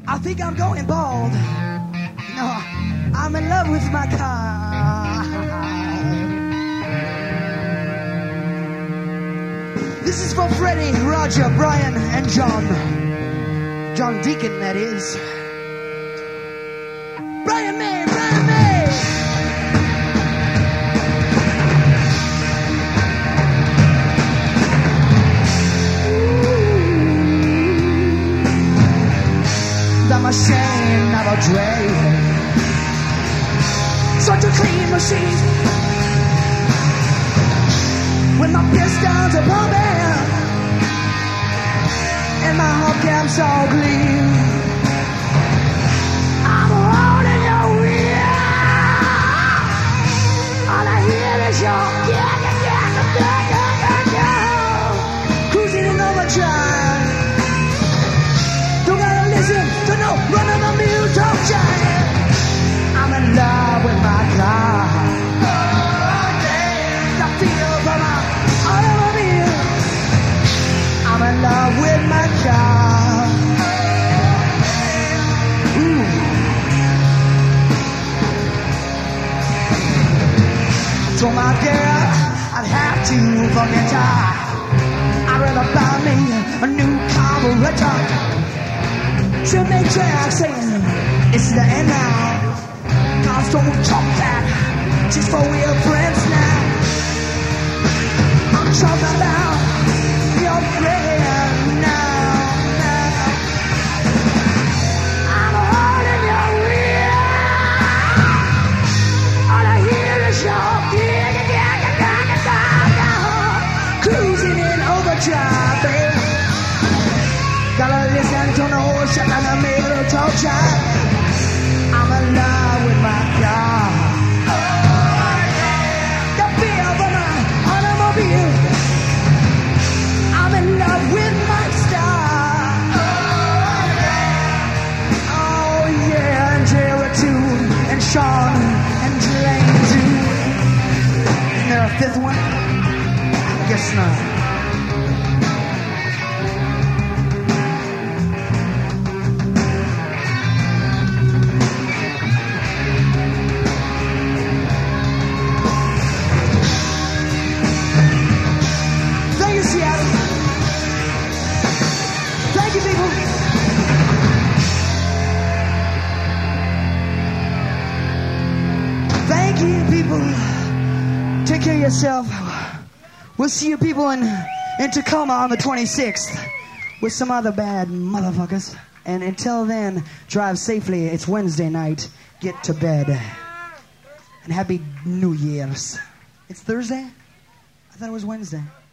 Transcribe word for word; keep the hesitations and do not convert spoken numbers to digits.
I think I'm going bald. No, I'm in love with my car. This is for Freddie, Roger, Brian, and John. John Deacon, that is. Brian May, Brian May. The machine of a dream, such a clean machine, with my pistons are pumping and my hubcaps all clean. I'm holding your wheel, all I hear is your yeah, yeah, yeah, yeah, yeah, yeah, cruising in overdrive. Don't gotta listen to no run of the mill talk giant. I'm in love with my car. Oh, yeah. The feel for my automobile. I'm in love with my car. Ooh. So my girl, I'd have to forget her. I'd rather buy me a new carburetor. She'll make tracks saying it's the end now. Cars don't talk that, just for real friends now. I'm talking about your friend now, now. I'm holding your wheel, all I hear is your yeah, yeah, yeah, yeah, yeah, cruising in overdrive, baby. Gotta listen to no shit in the middle talk shop. I'm in love with my car. Oh, yeah. The feel for my automobile. I'm in love with my star. Oh, yeah. Oh, yeah. And Jerry too. And Sean. And Jane too. Isn't there a fifth one? I guess not. Thank you, people. Take care of yourself. We'll see you people in, in Tacoma on the twenty-sixth with some other bad motherfuckers. And until then, drive safely. It's Wednesday night. Get to bed. And happy New Year's. It's Thursday? I thought it was Wednesday.